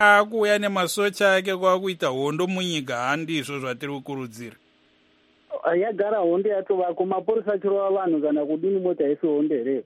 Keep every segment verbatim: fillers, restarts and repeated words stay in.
akuya nemasocha ake kwakuita hondo munyika handizvo zvatiri kukurudzira. Yagara hondo yatovako mapurisa chirova vanhu kana kudini mota isi hondo here.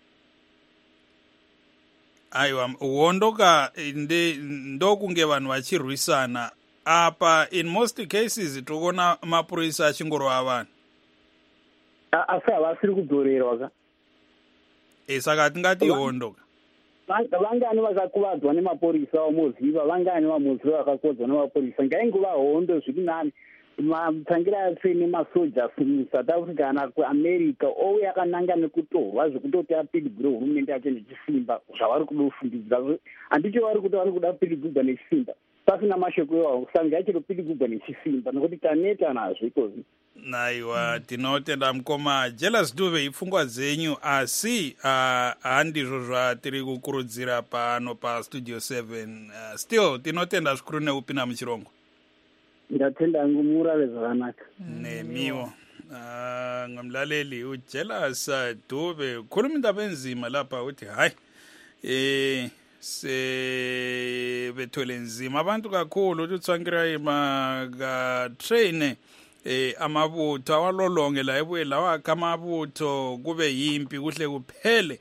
Aiwa, hondo ka ndokunge vanhu vachirwisana apa. In most cases tokuona mapurisa achingorova vanhu asi havasiri kudzorerwa ka. E saka tingati hondo ka. Vangani vakakuvadzwa nemapurisa vamoziva, vangani vamoziva vakakodzwa nemapurisa. Ngainguva hondo zviri nani matangira ase nemasoja South Africa kana kuAmerica ouya akananga nekutorwa zvekutoti apirigure hurumende yacho nechisimba zvavari kuda kufundidzira. Handicho vari kuti vari kuda kupirigurwa nechisimba pasina mashoko iwawo, sanga yachiripirigurwa nechisimba nokuti taneta nazvo ikozi. Naiwa, tinotenda mukoma Jealous Dube ipfungwa dzenyu, asi handizvo zvatiri kukurudzira pano pastudio seven. Uh, still tinotenda zvikuru neupina muchirongo. Ndatenda ngumurale zvakanaka. Nemiwo. Uh, ngamlaleli uJealous Dube khuluma indaba enzima lapha uthi hayi eh se bethole nzima abantu kakhulu ukuthi Tsvangirai maka train eh amabutho awalolonge la ebuye lawa kamabutho kube yimpi kuhle kuphele.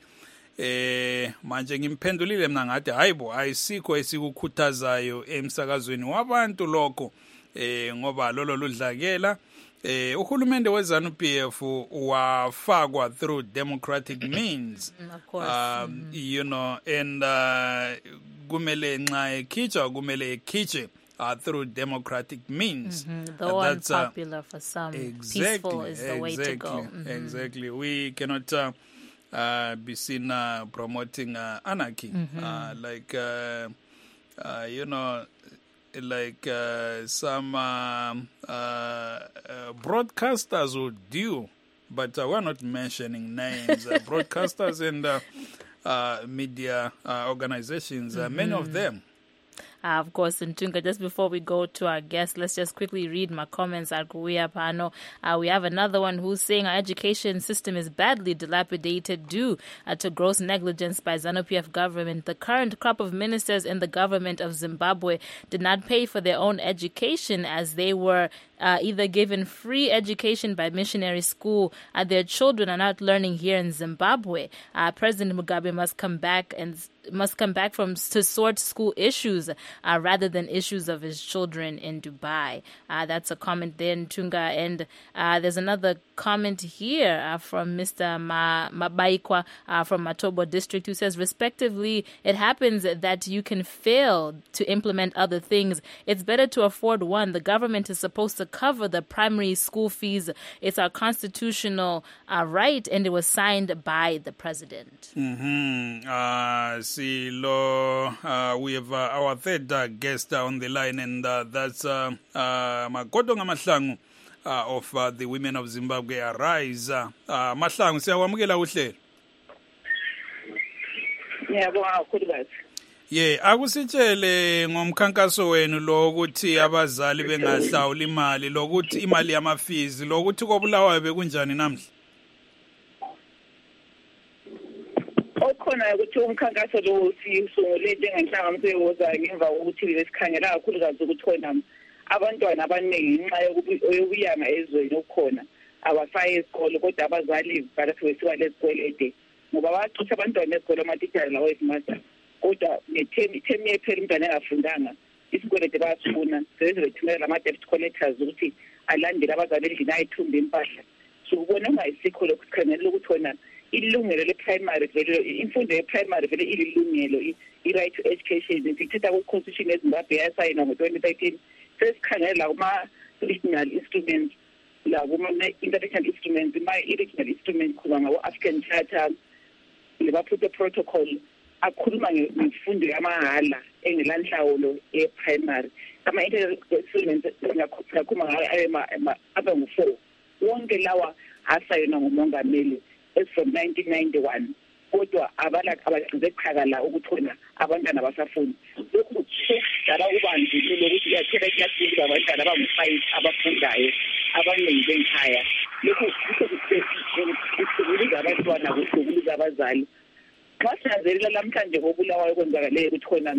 Eh manje ngimphendulile mina ngathi hayibo ayisikho esikukhuthazayo emsakazweni wabantu lokho eh ngoba lolo ludlakela. Eh uhulumende weZANU-P F wafakwa through democratic means. Of course. Um, mm-hmm. You know, and uh, kumele nxa ekhitshwa kumele ekhitshwe uh, through democratic means. Mm-hmm. Though uh, unpopular uh, for some, exactly, peaceful is the exactly, way to go. Mm-hmm. Exactly. We cannot uh, uh, be seen uh, promoting uh, anarchy. Mm-hmm. Uh, like, uh, uh, you know, like uh, some uh, uh, uh, broadcasters would do, but uh, we're not mentioning names. uh, broadcasters and uh, uh, media uh, organizations, uh, mm-hmm. many of them. Uh, of course, Ntunga, just before we go to our guest, let's just quickly read my comments at Kuya Pano. Uh, we have another one who's saying our education system is badly dilapidated due uh, to gross negligence by ZANU-P F government. The current crop of ministers in the government of Zimbabwe did not pay for their own education as they were uh, either given free education by missionary school. Uh, their children are not learning here in Zimbabwe. Uh, President Mugabe must come back and must come back from to sort school issues uh, rather than issues of his children in Dubai. Uh, that's a comment there in Tunga. And uh, there's another comment here uh, from Mister Ma, Mabaikwa uh, from Matobo district who says, respectively, it happens that you can fail to implement other things. It's better to afford one. The government is supposed to cover the primary school fees. It's our constitutional uh, right, and it was signed by the president. Mm-hmm. Uh, see, Lo, uh, we have uh, our third uh, guest uh, on the line, and uh, that's uh, uh, Makoto Mahlangu uh, of uh, the Women of Zimbabwe Arise. Uh, uh, Mahlangu, siyawamukela uhlelo. Ngiyabonga kakhulu kazi. Ye, akusitshele ngomkhankaso wenu lokuthi abazali bengahlawuli imali, lokuthi imali yamafizi, lokuthi kobulawayo bekunjani namhla? Okhona ukuthi umkhankaso lo sisungule njengenhlanganiso yewoza ngemva kokuthi lesikhangela kakhulu kazi ukuthi khona abantwana abaningi nxa yokuyanga ezweni okukhona abasayi esikole kodwa abazali balapho besiwa lezikwelede ngoba baxutha abantwana esikole amatitshala lawo esimasa kodwa nethemi themi yephela umntwana engafundanga isikwelede bayasifuna sebeze bethumela ama-debt collectors ukuthi alandele abazali endlini ayithumbe impahla so ubona ungayisikho lokhu sikhangelela ukuthi khona ilungelo le-primary vele imfundo ye-primary vele ililungelo i-right to education sithetha ku-constitution yezimbabwe yasayinwa ngo-twenty thirteen sesikhangele la kuma-regional instruments la kuma-international instruments ima-regional instruments kuba ngabo-African Charter le-Maputo Protocol akhuluma ngemfundo yamahhala engelanhlawulo ye-primary ama-international instruments ngakhuluma ngayo aba ngu-four wonke lawa asayinwa ngumongameli as from nineteen ninety-one kodwa abala abagqize eqhakala ukuthi khona abantwana abasafundi lokhu kudala ubandlululo ukuthi iyathela iyadinga abantwana abangu-five abafundayo abaningi benkhaya lokhu kuhlukumeza abantwana kuhlukumeza abazali xa sinanzelela namhlanje kobulawayo kwenzakaleyo ukuthi khona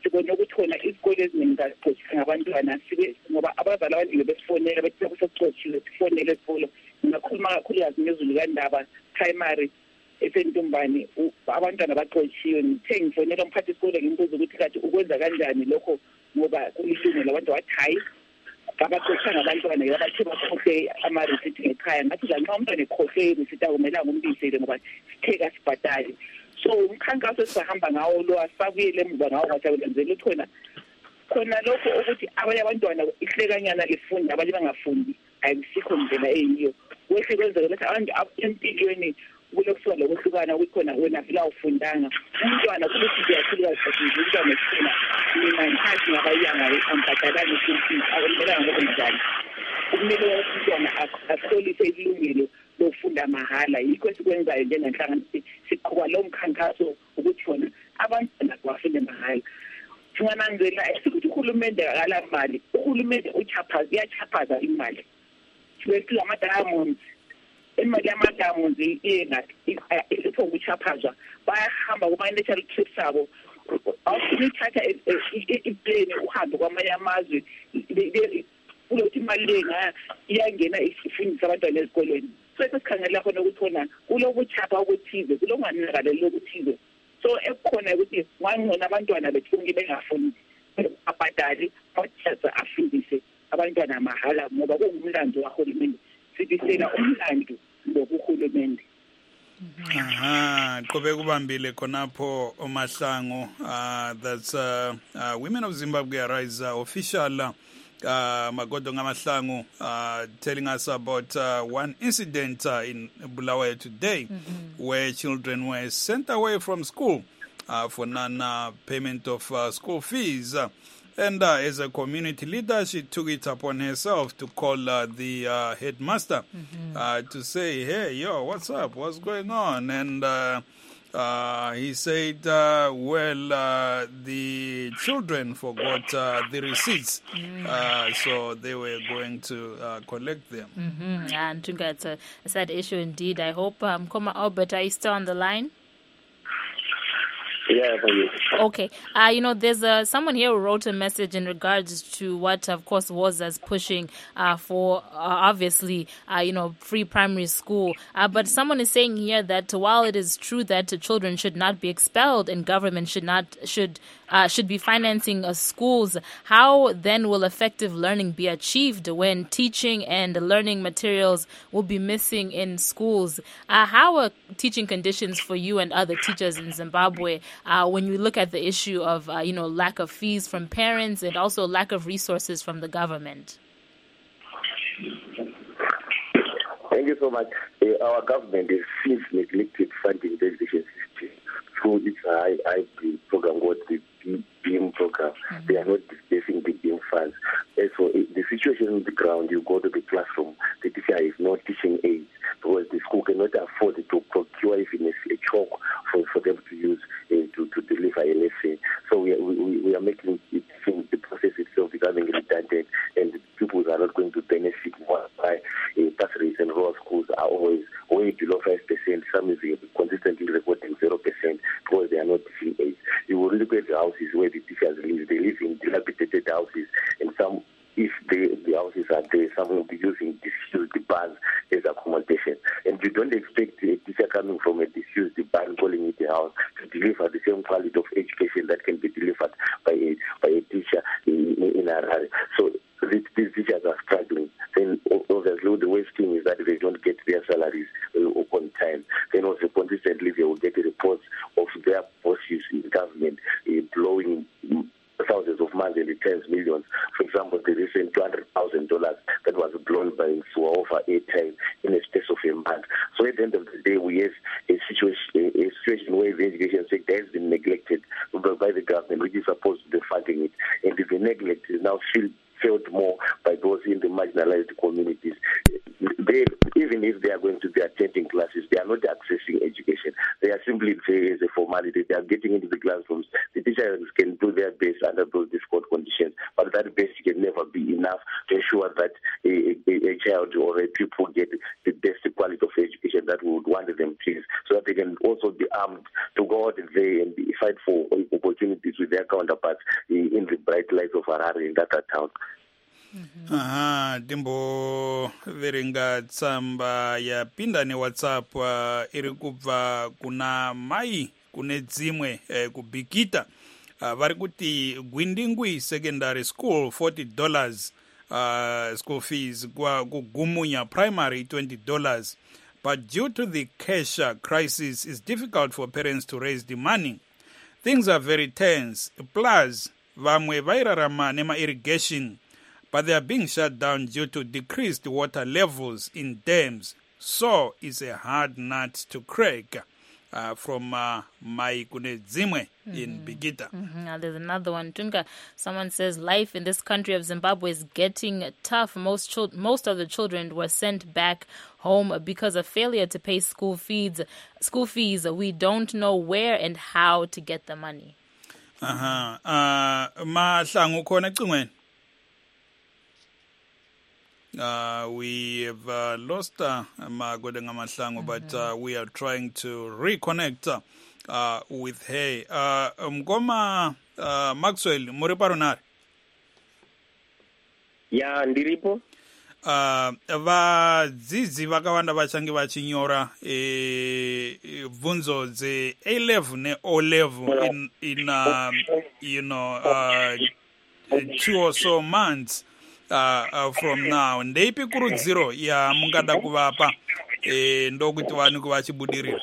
sibone ukuthi khona izikole eziningi zaqothisa ngabantwana sibe ngoba abazali abaningi besifonela bethi kuseqothiwe sifonele esikolo ngakhuluma kakhulukazi ngezulu kandaba primary esentumbani abantwana baqotshiwe ngithe ngifonela umphathi isikole ngimbuza ukuthi kade ukwenza kanjani lokho ngoba kulilungelo abantu wathi hayi abaqothanga abantwana yabathi bakhohle ama-receipt ngekhaya ngathi nxa umntwana ekhohle i-receipt akumelanga umbizele ngoba sitheka sibhadale. So umkhankaso esihamba ngawo lo asabuyele emuva ngawo kwajabulenzela ukuthi khona khona lokho ukuthi abanye abantwana ihlekanyana lifunda abanye bangafundi ayisikho ndlela eyiyo wehle kwenzeka ukuthi abantu empilweni kulokusuka lokuhlukana ukuthi khona wena vila ufundanga umntwana kulokuthi uyakhulukazi kakhulu umntwana esifuna mina ngiphathi ngabayanga ambhadalani futhi akumelanga ngokunjani kumele umntwana asolise ilungelo lokufunda mahala yikho esikwenzayo njengenhlangano siqhuba lo mkhankaso ukuthi khona abantwana bafunde mahala. Singananzela ukuthi uhulumende akala mali uhulumende uchaphaza uyachaphaza imali sibethi ama-diamonds imali yama-diamonds iyengathi ilipho ukuchaphazwa bayahamba kuma-natural trips abo awusunithatha iplane uhambe kwamanye amazwe kulokuthi imali le iyangena ifundisa abantwana ezikolweni sesikhangela khona ukuthi khona kulokuchapha okuthize kulonganakale lokuthize so ekukhona ukuthi ngangona abantwana bethu bengafundi abadali othatha afundise abantwana mahala ngoba kungumlando wahulumende sibisela umlando ngokuhulumende. Aha, qobe kubambile khonapho uMahlangu, uh, that's uh, uh, Women of Zimbabwe Arise uh, official uh, Magodo Ngamahlangu uh, telling us about uh, one incident uh, in Bulawayo today mm-hmm. where children were sent away from school uh, for non-payment uh, of uh, school fees. Uh, and uh, as a community leader, she took it upon herself to call uh, the uh, headmaster mm-hmm. uh, to say, hey, yo, what's up? What's going on? And uh, uh, he said, uh, well, uh, the children forgot uh, the receipts, mm. uh, so they were going to uh, collect them. Mm-hmm. And Tunga, it's a, a sad issue indeed. I hope, um, Koma Albert, are you still on the line? Yeah, okay. Uh, you know, there's uh, someone here who wrote a message in regards to what, of course, was as pushing uh, for, uh, obviously, uh, you know, free primary school. Uh, but someone is saying here that while it is true that uh, children should not be expelled and government should not should uh, should be financing uh, schools, how then will effective learning be achieved when teaching and learning materials will be missing in schools? Uh, how are teaching conditions for you and other teachers in Zimbabwe? Uh, when you look at the issue of, uh, you know, lack of fees from parents and also lack of resources from the government? Thank you so much. Uh, our government has since neglected funding the education system through its I I P program, what the B I M program. Mm-hmm. They are not displacing the B I M funds. And so uh, the situation on the ground, you go to the classroom, the teacher is not teaching aids because the school cannot afford to procure even a, a chalk for, for them to use uh, to, to deliver a lesson. So we are, we, we are making it seem the process itself becoming redundant and people are not going to benefit more by uh, bursaries and rural schools are always way below five percent. Some is consistently reporting zero percent because they are not teaching aids. You will look at the houses where the teachers live. They live in dilapidated houses and some, if the, the houses are there, some will be using disused barns as accommodation. And you don't expect a teacher coming from a disused barn, calling it a house, to deliver the same quality of education that can be delivered by a, by a teacher in, in Harare. So these, these teachers are struggling. Then obviously the worst thing is that they don't get their salaries on time. Then also consistently they will get reports of their bosses in government uh, blowing thousands of months and tens millions. For example, the recent two hundred thousand dollars that was blown by Suaova airtime in a space of a month. So at the end of the day, we have a situation, a situation where the education sector has been neglected by the government, which is supposed to be funding it. And the neglect is now feel, felt more by those in the marginalized communities. They, even if they are going to be attending classes, they are not accessing education. They are simply there as a formality. They are getting into the classrooms. The teachers can do their best under those difficult conditions, but that best can never be enough to ensure that a, a, a child or a pupil get the best quality of education that we would want them to, so that they can also be armed to go out there and fight for opportunities with their counterparts in, in the bright lights of Harare and other towns. Aha, timbo verenga tsamba ya pinda ne WhatsApp uh, iri kubva kuna mai kune dzimwe eh, kubikita uh, vari kuti Gwindingwi Secondary School forty dollars uh, school fees, kwa kugumunya primary twenty dollars, but due to the cash crisis it's difficult for parents to raise the money. Things are very tense, plus vamwe vairarama nema irrigation, but they are being shut down due to decreased water levels in dams. So it's a hard nut to crack. Uh, from uh, Mai Kune Zimwe mm-hmm. in Bigita. Mm-hmm. Now there's another one. Tunga, someone says life in this country of Zimbabwe is getting tough. Most chil- most of the children were sent back home because of failure to pay school fees. School fees. We don't know where and how to get the money. Uh-huh. Uh, mahlangu khona ecingweni. Uh, we have uh, lost uh, Magode Ngamahlangu, but uh, we are trying to reconnect uh, with her. Uh, Mgoma uh, Maxwell, Muriparunar. Ya, ndiripo. Uh, vadzizi vakawanda vachange vachinyora e, bvunzo dze A level ne O level in, in uh, you know, uh, two or so months. Uh, uh, from now ndeipi kurudziro ya mungada kuvapa eh, ndokuti vani kuvachibudirira.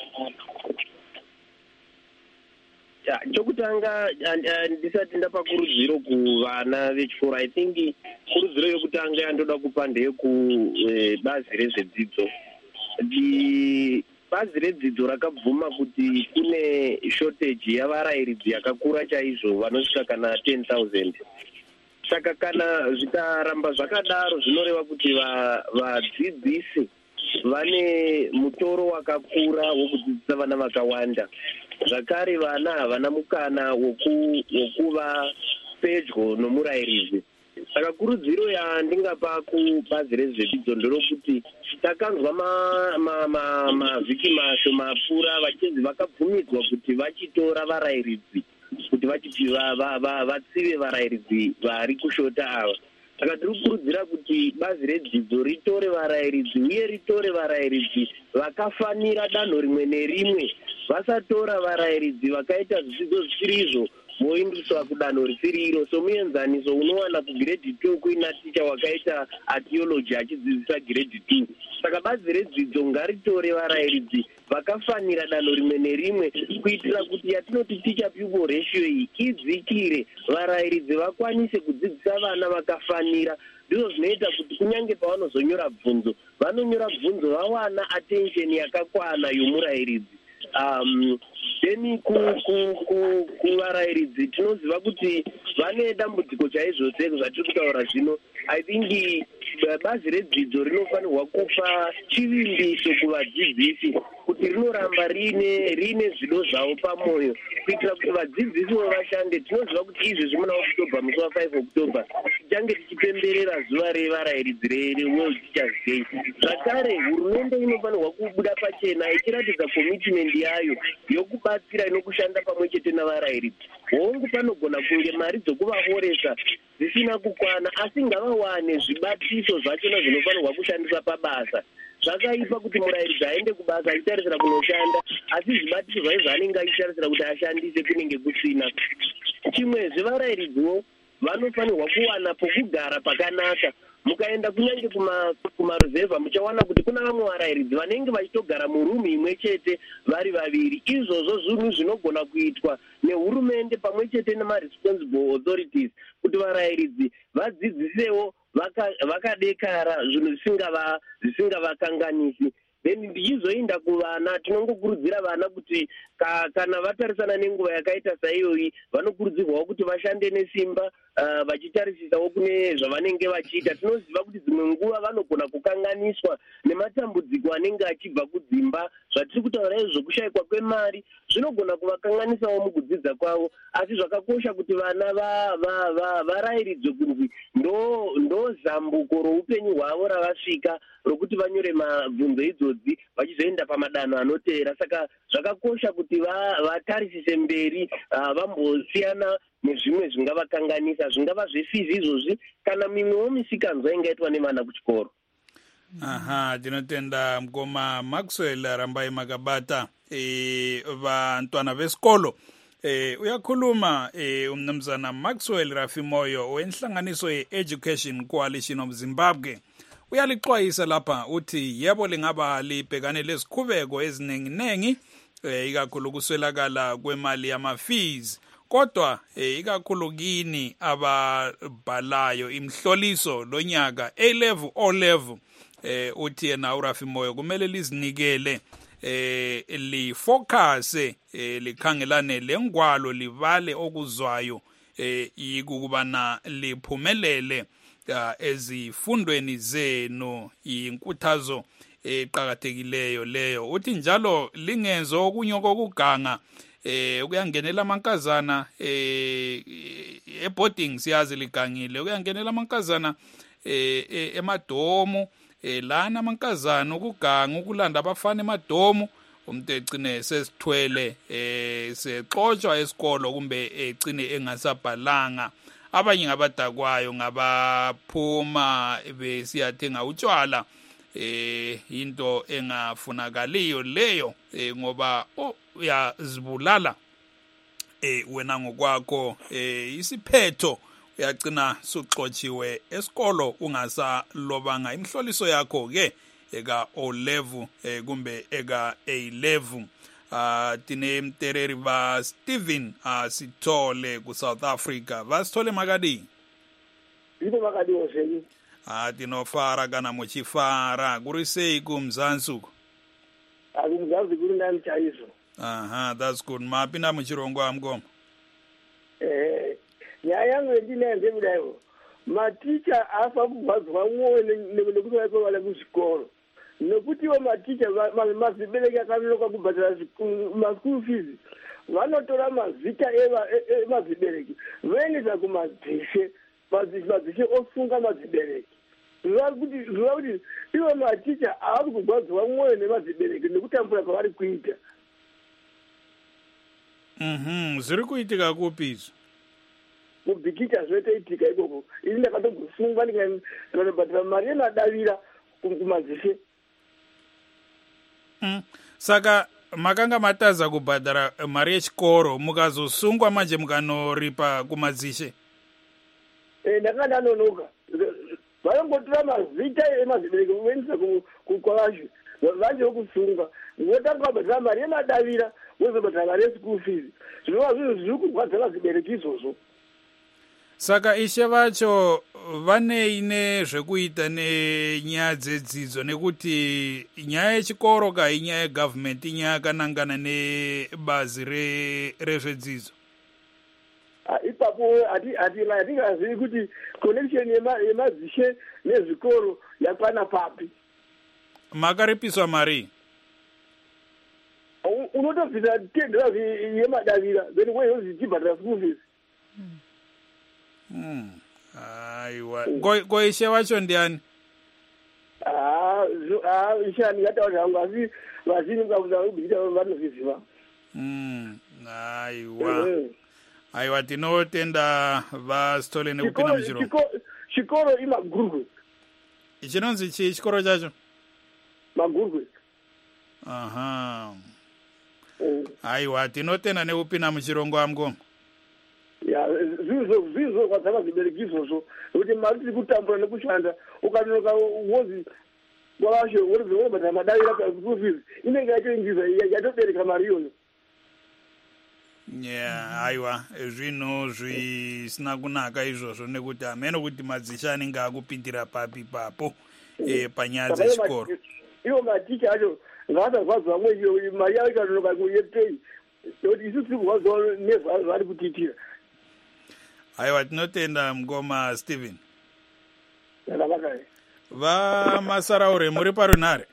Ya, chokutanga ndisati ndapa kurudziro kuvana vechikoro. I think kurudziro yokutanga yandoda kupa ndeyekubazi rezvedzidzo. Bazi redzidzo rakabvuma kuti kune shortage yavarairidzi yakakura chaizvo vanosvika kana ten thousand. Saka kana zvikaramba zvakadaro zvinoreva kuti vadzidzisi vane mutoro wakakura wokudzidzisa vana vakawanda. Zvakare vana havana mukana wokuva pedyo nomurairidzi. Saka kurudziro yandingapa kubazi rezvedzidzo nderokuti takanzwa mavhiki mashoma apfuura vachinzi vakabvumidzwa kuti vachitora varairidzi kuti vachiti vatsive varairidzi vari kushota ava. Saka tiri kukurudzira kuti bazi redzidzo ritore varairidzi uye ritore varairidzi vakafanira danho rimwe nerimwe, vasatora varairidzi vakaita zvidzidzo zvisiri voindiswa kudanho risiri iro. So muenzaniso unowana kugrade two kuina ticha wakaita archaeology achidzidzisa grade two. Saka bazi redzidzo ngaritore varairidzi vakafanira danho rimwe nerimwe kuitira kuti yatinoti teacher pupil ratio iyi idzikire, varairidzi vakwanise kudzidzisa vana vakafanira. Ndizvo zvinoita kuti kunyange pavanozonyora bvunzo vanonyora bvunzo vawana attention yakakwana yomurairidzi. Um, then kuvarairidzi tinoziva kuti vane dambudziko chaizvo sezvo zvatiri kutaura zvino. I think bazi redzidzo rinofanirwa kupa chivimbiso kuvadzidzisi kuti rinoramba rine rine zvido zvavo pamwoyo kuitira kuti vadzidzisi vashande. Tinoziva kuti izvezvi muna October, musi wa five October tichange tichipemberera zuva revarairidzi reWorld Teachers Day. Zvakare hurumende inofanirwa kubuda pachena ichiratidza commitment yayo yokubatsira inokushanda pamwe chete navarairidzi. Hongu panogona kunge mari dzokuvahoresa dzisina kukwana, asi ngavawane zvibatiso zvachona zvinofanirwa kushandisa pabasa. Zvakaipa kuti murairidzi aende kubasa achitarisira kunoshanda asi zvibatiso zvayo zvaanenge achitarisira kuti ashandise kunenge kusina. Chimwezve varairidziwo vanofanirwa kuwana pokugara pakanaka. Mukaenda kunyange kumaruzevha muchawana kuti kuna vamwe varairidzi vanenge vachitogara murumu imwe chete vari vaviri. Izvozvo zvinhu zvinogona kuitwa nehurumende pamwe chete nemaresponsible authorities kuti varairidzi vadzidzisewo vakadekara zvinhu zvisingavakanganisi. Then ndichizoenda kuvana, tinongokurudzira vana kuti kana vatarisana nenguva yakaita saiyoyi vanokurudzirwawo kuti vashande nesimba uh, vachitarisisawo kune zvavanenge vachiita. Tinoziva kuti dzimwe nguva vanogona kukanganiswa nematambudziko anenge achibva kudzimba. Zvatiri kutaura izvo zvokushayikwa kwemari zvinogona kuvakanganisawo mukudzidza kwavo, asi zvakakosha kuti vana varairidzwe kunzi ndo zambuko roupenyu hwavo ravasvika rokuti vanyore mabvunzo idzodzi. njodzi vachizoenda pamadanho anoteera. Saka zvakakosha kuti vatarisise mberi, vambosiyana nezvimwe zvingavakanganisa, zvingava zvefizi izvozvi kana mimwewo misikanzwa ingaitwa nevana kuchikoro. Aha, tinotenda mukoma Maxwell Rambai makabata e, vantwana vesikolo. Eh uyakhuluma eh umnumzana Maxwell Rafimoyo wenhlanganiso ye-Education Coalition of Zimbabwe. Uyalixwayisa lapha uthi yebo lingaba libhekane lezikhubeko eziningi nengi eh ikakhulu kuswelakala kwemali yama fees. Kodwa eh ikakhulu kini ababhalayo imhloliso lonyaka A level O level eh uthi yena uRafimoyo kumele lizinikele eh li focus eh likhangelane lengwalo livale okuzwayo eh ikubana liphumelele ezifundweni zenu. Inkuthazo eqhakathekileyo leyo. Uthi njalo lingenzo okunye kokuganga eh kuyangenela amankazana eh eboarding siyazi ligangile, kuyangenela amankazana eh emadomo eh lana amankazana ukuganga ukulanda abafana emadomo, umuntu egcine sesithwele eh sexotsha esikolo kumbe egcine engasabhalanga. Abanye ngabadakwayo ngabaphuma besiyathenga utshwala eh into engafunakaliyo leyo eh ngoba uyazibulala eh wena ngokwakho eh isiphetho uyagcina suxotshiwe esikolo ungasalobanga imhloliso yakho ke eka O level eh kumbe eka A level. Uh, tine mtereri va Steven uh, Sithole ku South Africa. Va Sithole makadi? Ito makadi oseni. Ah, uh, tino fara kana mochifara. Kurisei kumzansuku? Ah, kumzansuku kuri ndani chaiso. Aha, that's good. Mapina mchirongo amgoma? Eh, nyayangu ndine ndebudaiwo. Maticha afa kubazwa mwowe nekutoa kwa wale kusikoro. Nokuti wa maticha mazibereki akanonoka kubhadhara maschool fees vanotora mazita emazibereki voendesa kumadzishe, madzishe osunga mazibereki. Zviva kuti ivo maticha avari kugwadzwa mwoyo nemazibereki nekutambura kwavari kuita. Mhm, zviri kuitika kupi izvo? Mubhikicha zvotoitika ikoko. Ini ndakatogosunga ndikabhadhara mari yemadavira kumadzishe. Mm. Saka makanga mataza kubhadhara mari yechikoro mukazosungwa manje mukanoripa kumadzishe? Eh, ndakanga ndanonoka. Vanongotora mazita emazibereki voendesa kukwavashu vanje vokusunga. Ngotanga kubhadhara mari yemadavira wozobhadhara mari yeschool fees. Zvinova zvinhu zviri kurwadza vazibereki izvozvo. Saka ishe vacho vanei nezvekuita nenyaya dzedzidzo nekuti nyaya yechikoro ka inyaya yegovernment inyaya yakanangana nebazi rezvedzidzo? Ipapo hatingazivi kuti connection yemadzishe nezvikoro yakwana papi. Makaripiswa mari? Unotobvisa tendera yemadavira then weyozi tibhadhara school fees. Hmm. Aiwa. Ko ishe wacho ndiani? Ah, ah, ishe andingataura hangu asi vazhinji vakuzabudita vanozviziva. Hmm. Aiwa. Aiwa tinotenda vaSithole nekupinda muchirongo. Chikoro imagurwe. Chinonzi chi chikoro chacho? Magurwe. Aha. Aiwa tinotenda nekupinda muchirongo amgoma. Ya, zvizo zvizo kwadzaka zibereki izvozvo kuti mari tiri kutambura nekushanda ukanonoka wozi kwavasho wozobhadhara madavira paschool fees inenge yatoingiza yatobereka mari iyoyo. Yeah, aiwa zvinhu zvisina kunaka izvozvo nekuti hameno kuti madzishe anenge akupindira papi papo eh panyaya dzechikoro. Iwo maticha acho ngaasarwadzwa mwe mari yavo ikanonoka yepei nekuti isu tiri kurwadzwa nezvavari kutiitira. Aiwa tinotenda mgoma Steven. Ndakavaka. Va Masaraure muri parunhare?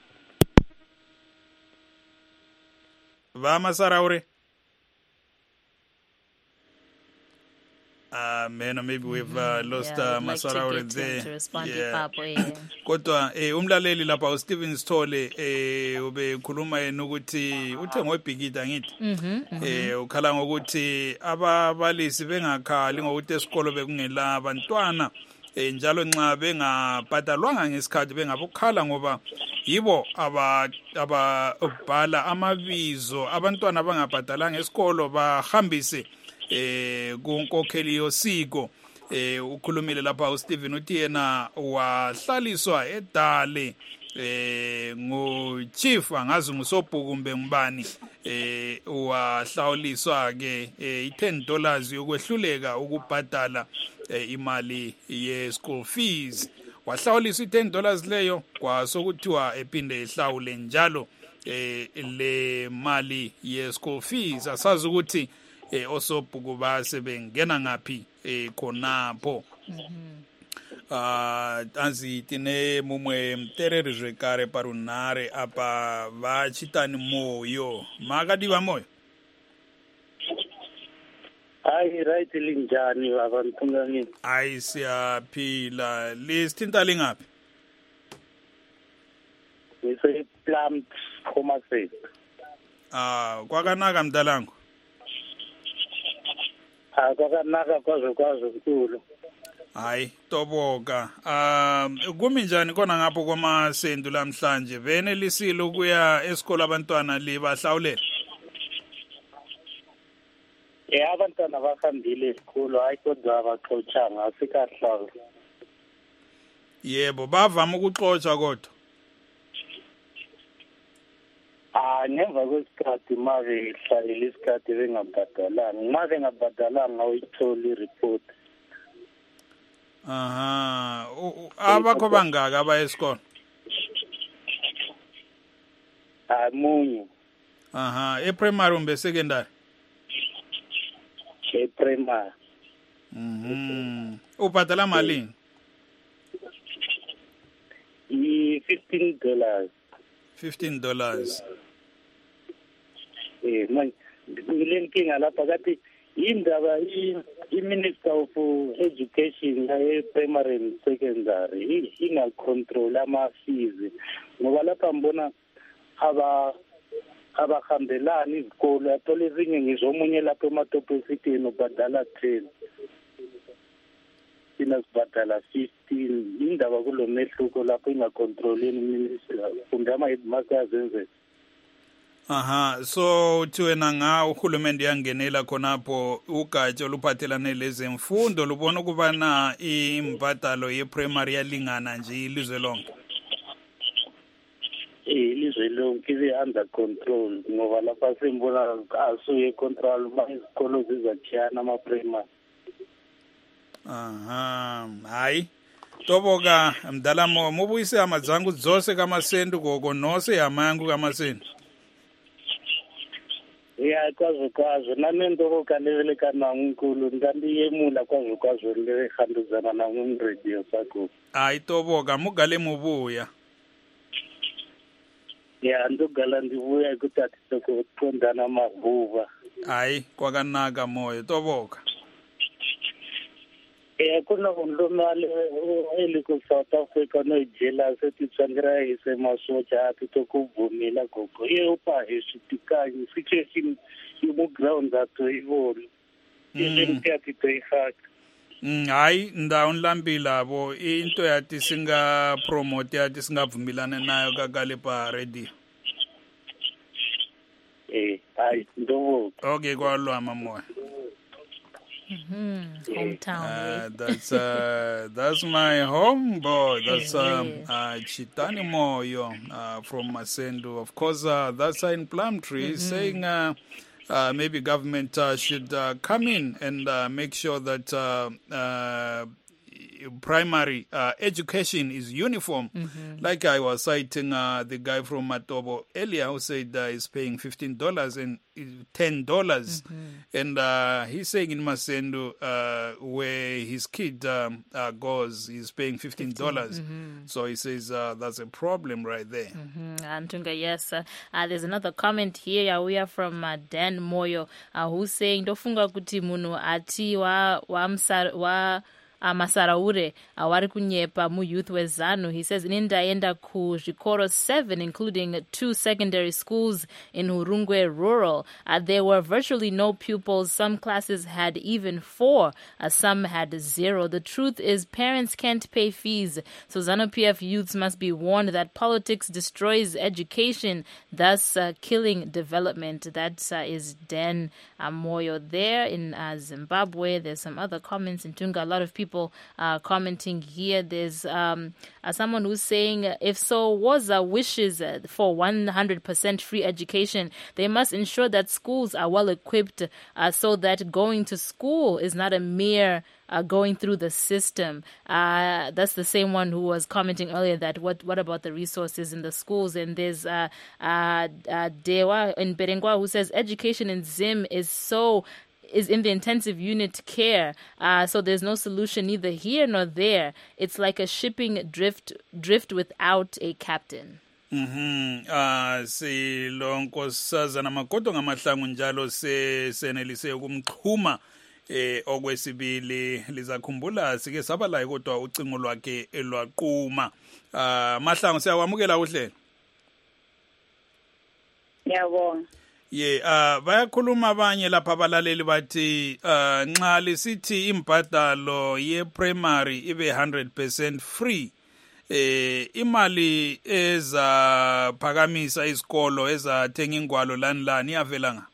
Va Masaraure? Amen. Uh, maybe we've uh, lost yeah, uh, Masara already there. To respond yeah. Papo, yeah. Kodwa eh umlaleli lapha uSteven Sithole eh ubekhuluma yena ukuthi uthe ngoBhikida ngithi eh ukhala ngokuthi ababalisi bengakhali ngokuthi esikolo bekungela abantwana eh njalo nxa bengabhadalwanga ngesikhathi bengabukhala ngoba yibo aba ababhala amabizo abantwana abangabhadalanga esikolo bahambise eh kunkokheli yosiko eh ukhulumile lapha uSteven uthi yena wahlaliswa edale eh nguchief angazi ngusobhuku kumbe ngubani eh wahlawuliswa ke i ten dollars yokwehluleka ukubhadala imali ye school fees wahlawuliswa i ten dollars leyo kwasokuthiwa ephinde ehlawule njalo eh le mali ye school fees asazi ukuthi eh osobhuku basebengena ngapi eh khonapho ah anzi tine mumwe mtereri zvekare parunare apa vachitani moyo makadiva moyo hayi right linjani baba mthungani hayi siyaphila lisithinta lingapi ngise plant Khomaseni ah kwakanaka mntalangu ah kwakanaka kwazo kwazo nkulu hayi toboka um kumi njani kona ngapho kwamasendu lamhlanje vene lisile ukuya esikole abantwana libahlawulela eh abantwana bahambile esikhulu hayi kodwa abaxotsanga asikahlawula yebo bavama ukuxotsha kodwa ah ngemva kwesikhathi manje hlayile isikhathi bengabhadalanga uma bengabhadalanga uyitholi report aha abakho bangaka aba esikole ah munye aha e-primary umbe secondary e-primary mhm ubhadala malini i fifteen dollars fifteen dollars eh manje ngilenkinga lapha kathi indaba i-Minister of Education la e-primary and secondary ingacontrol ama-fees ngoba lapha ngibona aba abahambelani izikolo athola ezinye ngizomunye lapha ematopesitini ubhadala ten thina sibhadala fifteen indaba kulo mehluko lapho ingacontroleni minister kumbe ama-headmaster azenze aha so uthi wena nga uhulumende yangenela khonapho ugatsha oluphathelane lezemfundo lubona ukubana imbhadalo ye-primary yalingana nje ilizwe lonke eh ilizwe lonke ibe under control ngoba lapha simbona asuye control uma izikolo zizachiyana ama-primary aha hayi toboka mdalamo mubuyise amazangu dzose kamasendu koko nose yamangu kamasendu ya kwazo kwazo nanendo kanevele kana nkulu ngandiyemula kwazo kwazo le khanduzana na radio sakho hayi toboka mugale mubuya ya ndogala ndibuya kutati sokuqondana mabuva hayi kwakanaka moyo toboka eh kuna undlomali eliko South Africa no jela sethi tsangira ise masocha athi tokuvumela gogo yepa esitikanyi situation yomu ground ato ivoli into yathi toyifaka mm hayi ndawo nlambila abo into yathi singa promote yathi singavumelana nayo kakale pa radio eh hayi ndo okay kwalwa mamoya Mm-hmm. Hometown. Uh, that's uh, that's my home boy. That's um, uh, Chitani Moyo uh, from Masendu. Of course, uh, that's uh, in Plumtree, mm-hmm. saying uh, uh, maybe government uh, should uh, come in and uh, make sure that uh, uh, primary uh, education is uniform. Mm-hmm. Like I was citing uh, the guy from Matobo earlier who said uh, he's paying fifteen dollars and ten dollars. Mm-hmm. And uh, he's saying in Masendo, uh, where his kid um, uh, goes, he's paying fifteen dollars. Mm-hmm. So he says uh, that's a problem right there. Mm-hmm. Antunga, yes. Uh, uh, there's another comment here. We are from uh, Dan Moyo, uh, who's saying, Dofunga kuti munu ati wa, wa, msar, wa Uh, Masaraure uh, wari kunyepa mu youth wezanu. He says nindaenda ku zvikoro seven, including two secondary schools in Hurungwe rural. Uh, there were virtually no pupils. Some classes had even four. Uh, some had zero. The truth is parents can't pay fees. So ZANU-P F youths must be warned that politics destroys education, thus uh, killing development. That uh, is Dan uh, Moyo there in uh, Zimbabwe. There's some other comments in Tunga. A lot of people People uh, commenting here. There's um, uh, someone who's saying, uh, if so Woza wishes uh, for one hundred percent free education, they must ensure that schools are well equipped uh, so that going to school is not a mere uh, going through the system. Uh, that's the same one who was commenting earlier that what what about the resources in the schools? And there's uh, uh, uh, Dewa in Berengwa who says education in Zim is so is in the intensive unit care, uh, so there's no solution neither here nor there. It's like a shipping drift drift without a captain. Mhm ah silonkosazana magodo ngamahlangu njalo se senelise ukumxhuma eh okwesibili lizakhumbula sike saba la kodwa ucingo lwakhe elwaquma. Ah mahlangu siyakwamukela uhlelo. Yabonga. Ye uh bayakhuluma abanye lapha abalaleli bathi uh nxa lisithi imbadalo ye primary ibe one hundred percent free eh imali eza phakamisa isikolo ezathenga ingwalo lani lani iyavela nga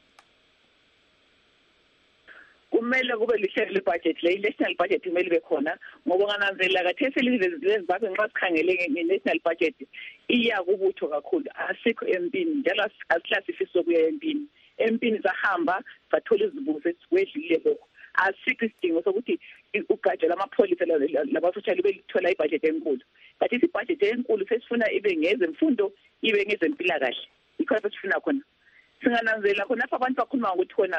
kumele kube lihlelo budget le national budget kumele bekhona ngoba ngananzela kathese lezibakho nxa sikhangele nge-national budget iya kubutho kakhulu asikho empini njalo asihlasifiso kuya empini empini sahamba sathola izibuzo esikwedlile lokho asikho isidingo sokuthi ugatsha lamapholisa labasocial belithola ibudget enkulu but isibudget enkulu sesifuna ibe ngezemfundo ibe ngezempilakahle because sifuna khona singananzela khona apha abantu bakhuluma ukuthi khona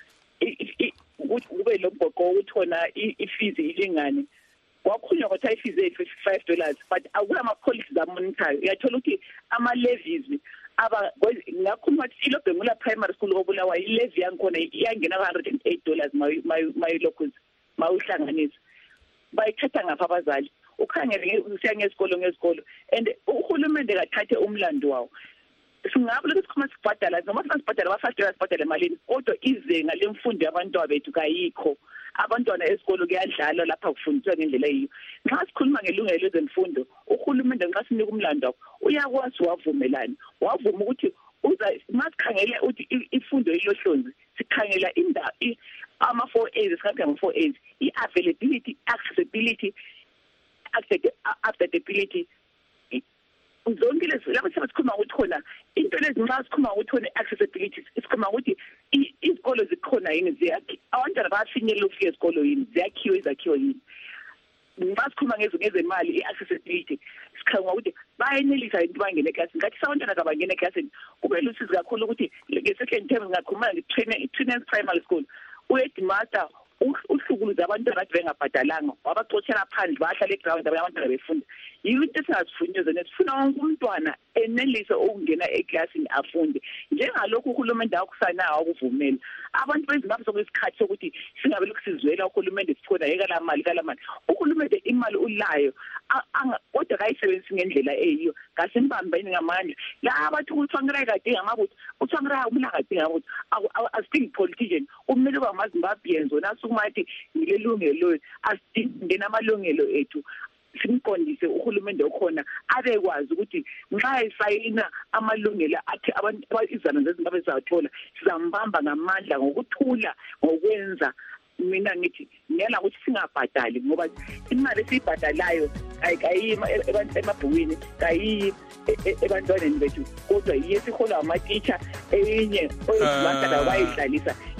kube lo bhoko ukuthi khona ifees ilingane kwakhulunywa ukuthi ifees e-fifty-five dollars but akula ma-policies amonitayo uyathola ukuthi ama-levies aba ngakhuluma ukuthi ilobhengula primary school kobulawa i-levy yankhona iyangena ku-one hundred and eight dollars mayilokhu mawuhlanganisa bayithatha ngapha abazali ukhangele usiya ngesikolo ngesikolo and uhulumende kathathe umlando wawo singabe lokho sikhoma sibhadala noma sibhadala abafundela sibhadala emalini kodwa izenga lemfundo yabantwana bethu kayikho abantwana esikolo kuyadlalwa lapha kufundiswa ngendlela yiyo nxa sikhuluma ngelungelo lezemfundo uhulumende nxa sinika umlando wakho uyakwazi wavumelana wavuma ukuthi uza masikhangele ukuthi ifundo ilohlonzi sikhangela inda ama four A's sikhangela ama four A's i-availability, accessibility, accessibility zonke lezi lapho sikhuluma ukuthi khona into lezi nxa sikhuluma ukuthi khona accessibility sikhuluma ukuthi izikolo zikhona yini ziyakhi abantwana bayafinyelela ukufika esikolo yini ziyakhiwe izakhiwo yini nxa sikhuluma ngezemali i-accessibility sikhuluma ukuthi bayenelisa into bangena eklasini ngathi abantwana kabangena eklasini kube lusizi kakhulu ukuthi nge-second term ngakhuluma nge-Trinance Primary School uyedimasta uhlukuluza abantwana bathi bengabhadalanga wabaxotshela phandle bahlala eground abantwana befunda yiyo into esingazifunyoze nesifuna wonke umntwana enelise ukungena eklasini afunde njengalokhu uhulumende akusanayo ukuvumela abantu bezimbabwe sokwesikhathi sokuthi singabe lokhu sizwela uhulumende sikhona yekala mali kala mali uhulumende imali ulayo kodwa kayisebenzisi ngendlela eyiyo ngasimbambeni ngamandla la abathi uthwangirayi kadinga amabuthi uthwangirayi umla kadinga ukuthi asidingi politician umele bamazimbabwe zona sukumathi ngilelungelo asidingi ngena amalungelo ethu simqondise uhulumende okhona abekwazi ukuthi nxa esayina amalungelo athi abantu izana zezimbabwe zathola sizambamba ngamandla ngokuthula ngokwenza mina ngithi ngiyala ukuthi singabhadali ngoba imali esiyibhadalayo ayikayima emabhukwini kayi ebantwaneni bethu kodwa yiye sihola ama-teacher eyinye oyizimantala bayidlalisa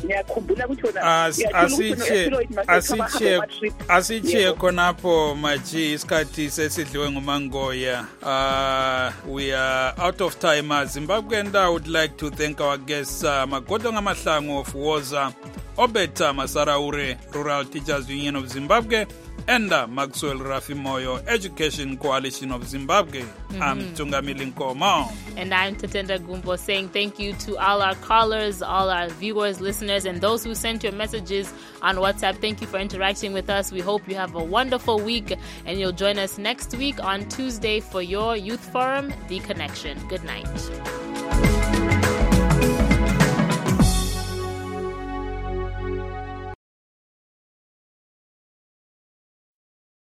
ngiyakhumbula ukuthi wona As- uyathola ukuthi asitshe no-Exploit mase asitshe bahamba ama-trip. asitshe Yebo. khonapho maji isikhathi sesidliwe ngumangoya. Uh, we are out of time. Uh, Zimbabwe, and I would like to thank our guests uh, Magodo Ngamahlangu of Woza, Obeta Masaraure, Rural Teachers Union of Zimbabwe, and uh, Maxwell Rafimoyo, Education Coalition of Zimbabwe. Mm-hmm. I'm Tungamili Nkomo. And I'm Tatenda Gumbo saying thank you to all our callers, all our viewers, listeners, and those who sent your messages on WhatsApp. Thank you for interacting with us. We hope you have a wonderful week, and you'll join us next week on Tuesday for your Youth Forum, The Connection. Good night.